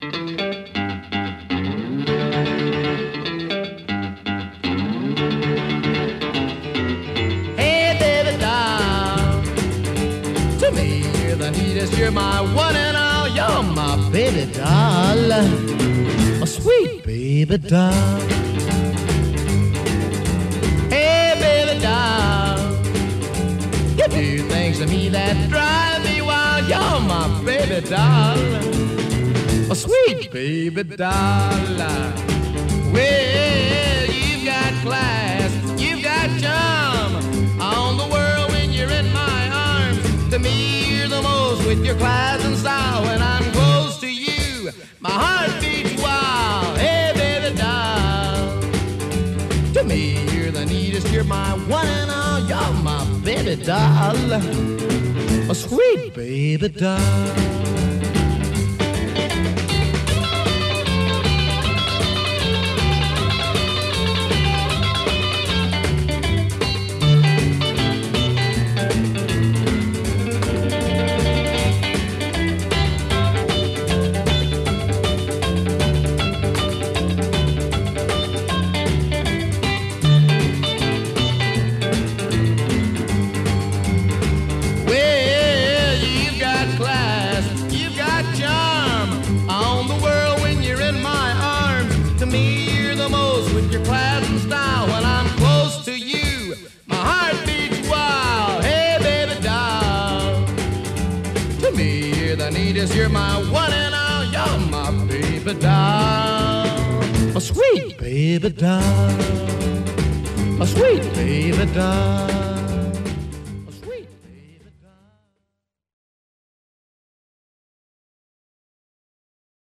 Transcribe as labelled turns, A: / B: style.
A: You're my one and all, you're my baby doll, a sweet baby doll. Hey, baby doll, you do things to me that drive me wild. You're my baby doll, a sweet baby doll. Well, you've got class, you've got charm on the world when you're in my arms. To me, you're the most with your class and style. When I'm close to you, my heart beats wild. Hey, baby doll, to me, you're the neatest. You're my one and all. You're my baby doll, a sweet baby doll. You're my one and all, you're my baby doll, a sweet baby doll, a sweet baby doll.